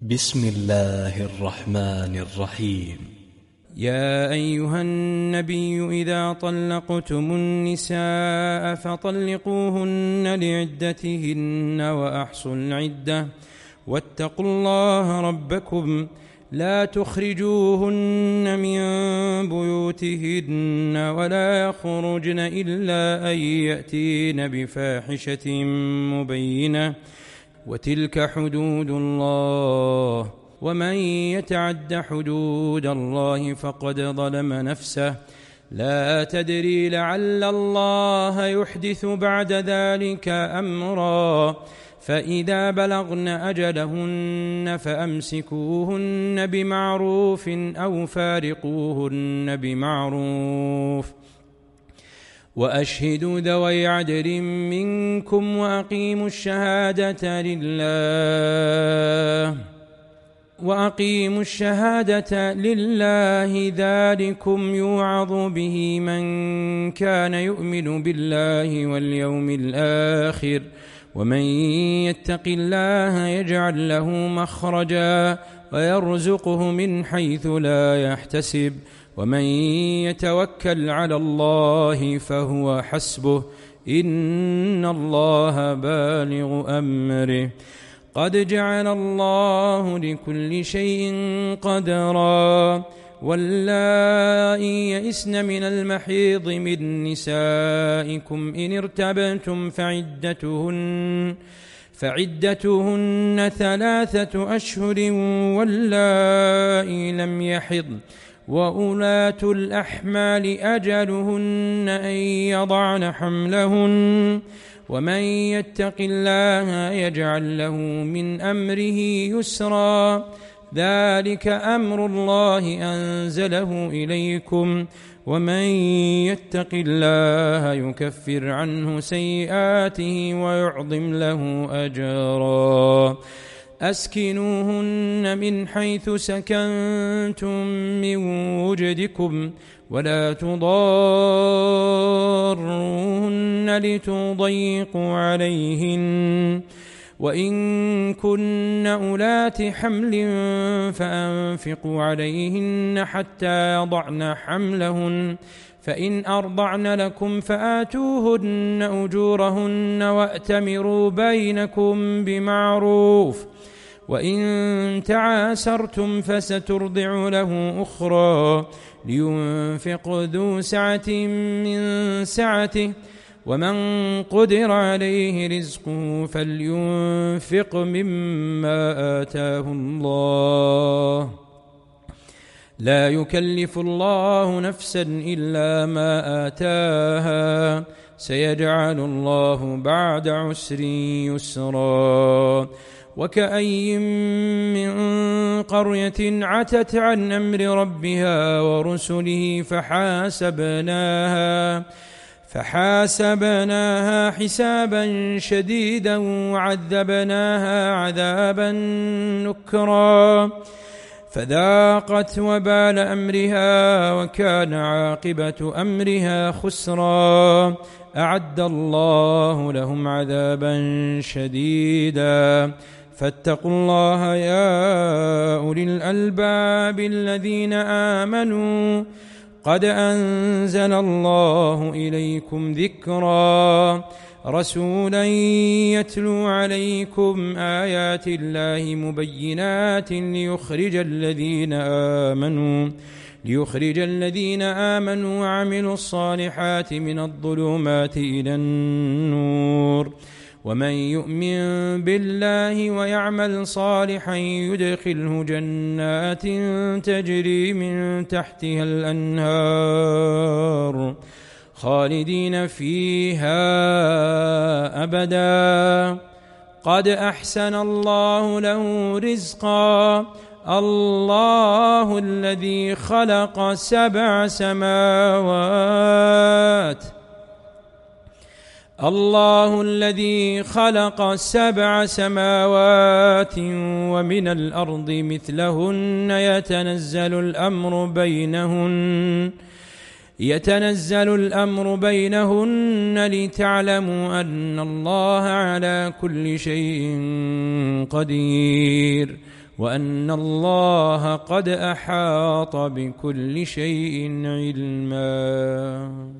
بسم الله الرحمن الرحيم. يا أيها النبي إذا طلقتم النساء فطلقوهن لعدتهن وأحصوا العدة واتقوا الله ربكم لا تخرجوهن من بيوتهن ولا يخرجن إلا أن يأتين بفاحشة مبينة وتلك حدود الله ومن يتعد حدود الله فقد ظلم نفسه لا تدري لعل الله يحدث بعد ذلك أمرا فإذا بلغن أجلهن فأمسكوهن بمعروف أو فارقوهن بمعروف وأشهدوا ذوي عدل منكم وأقيموا الشهادة لله ذلكم يوعظ به من كان يؤمن بالله واليوم الآخر ومن يتق الله يجعل له مخرجا ويرزقه من حيث لا يحتسب ومن يتوكل على الله فهو حسبه إن الله بالغ أمره قد جعل الله لكل شيء قدرا واللائي يئسن من المحيض من نسائكم إن ارتبتم فعدتهن 3 أشهر واللائي لم يحضن وأولاة الأحمال أجلهن أن يضعن حملهن ومن يتق الله يجعل له من أمره يسرا ذلك أمر الله أنزله إليكم ومن يتق الله يكفر عنه سيئاته ويعظم له أجرا أسكنوهن من حيث سكنتم من وجدكم ولا تضاروهن لتضيقوا عليهن وإن كن أولات حمل فأنفقوا عليهن حتى يضعن حملهن فإن أرضعن لكم فآتوهن أجورهن وأتمروا بينكم بمعروف وإن تعاسرتم فسترضع له أخرى لينفق ذو سعة من سعته ومن قدر عليه رزقه فلينفق مما آتاه الله لا يكلف الله نفسا إلا ما آتاها سيجعل الله بعد عسر يسرا وكأي من قرية عتت عن أمر ربها ورسله فحاسبناها حسابا شديدا وعذبناها عذابا نكرا فذاقت وبال أمرها وكان عاقبة أمرها خسرا أعد الله لهم عذابا شديدا فاتقوا الله يا أولي الألباب الذين آمنوا قد أنزل الله إليكم ذكرا رسولا يتلو عليكم آيات الله مبينات ليخرج الذين آمنوا وعملوا الصالحات من الظلمات إلى النور ومن يؤمن بالله ويعمل صالحا يدخله جنات تجري من تحتها الأنهار خالدين فيها أبدا قد أحسن الله له رزقا الله الذي خلق 7 سماوات ومن الأرض مثلهن يتنزل الأمر بينهن لتعلموا أن الله على كل شيء قدير وأن الله قد أحاط بكل شيء علما.